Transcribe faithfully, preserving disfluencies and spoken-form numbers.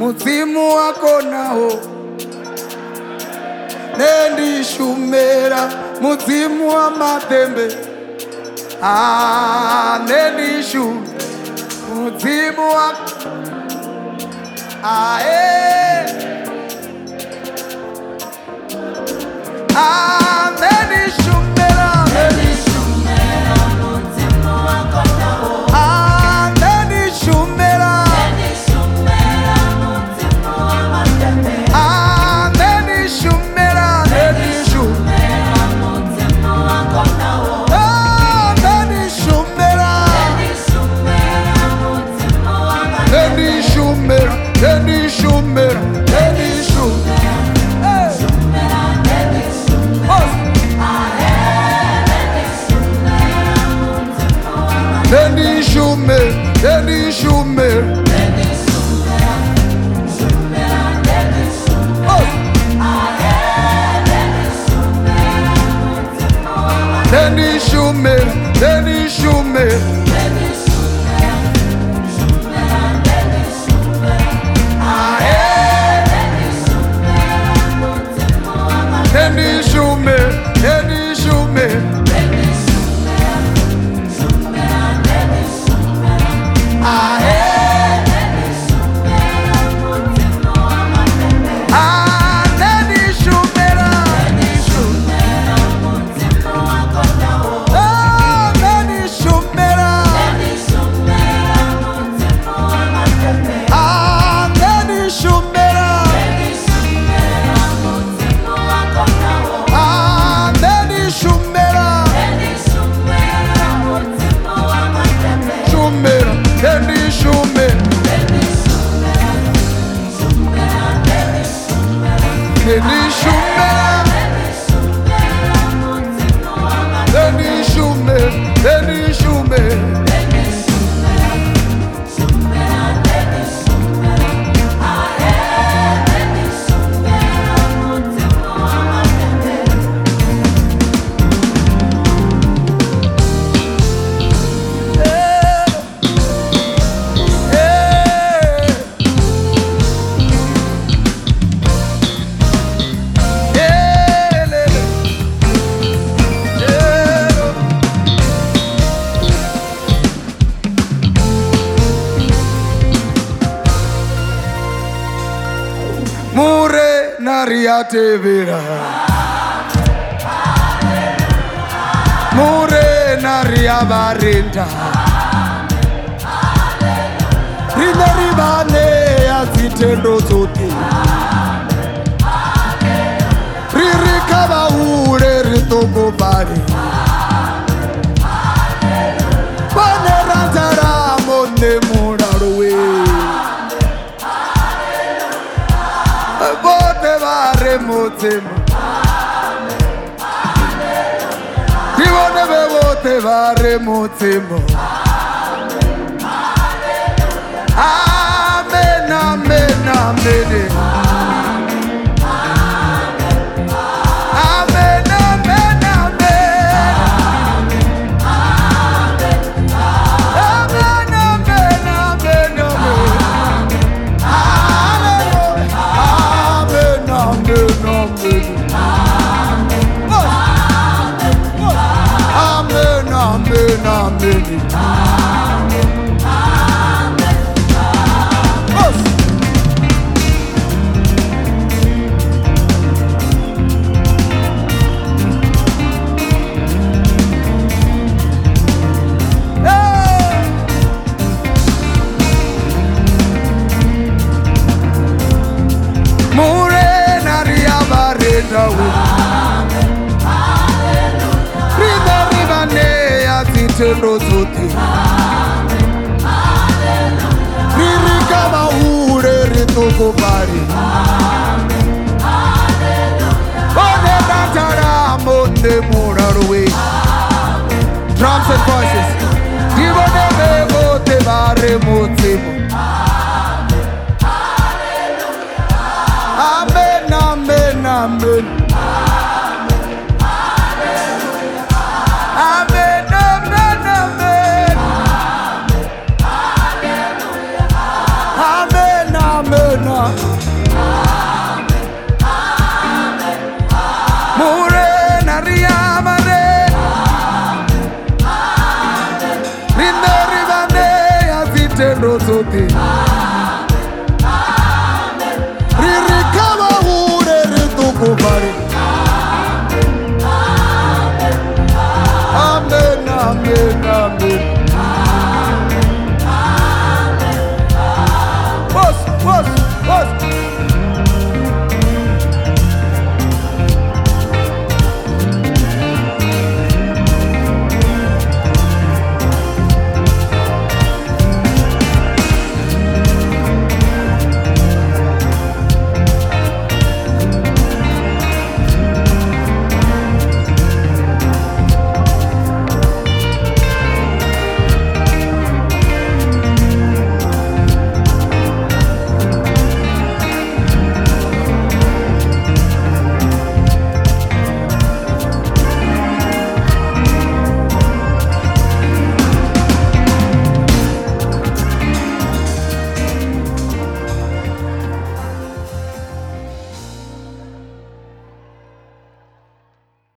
mudzimu wako nawo nendishumera mudzimu wamatembe ah nendishu mudzimu wako ah eh ah nendishumera nendishumera mudzimu wako nawo ah nendishumera nendishumera mudzimu wamatembe ah nendishumera nendishumera mudzimu wako nawo ah nendishumera nendishumera mudzimu wamatembe nendishumera nendishumera nendishumera Then he shoot me, then he shoot me, then he shoot me, then he shoot me, then he shoot me, then he shoot me. Mure nariatevera Mure nariavarenda Rine rivane azitendo zote Ririkava ure ritogobari Pane ranzaramo nemurarowe Bote vare mudzimu Divone bevote vare mudzimu Amen, amen, amen Amen, amen, Rozote Ririkava ure ritogobari One ranzaramo nemurarowe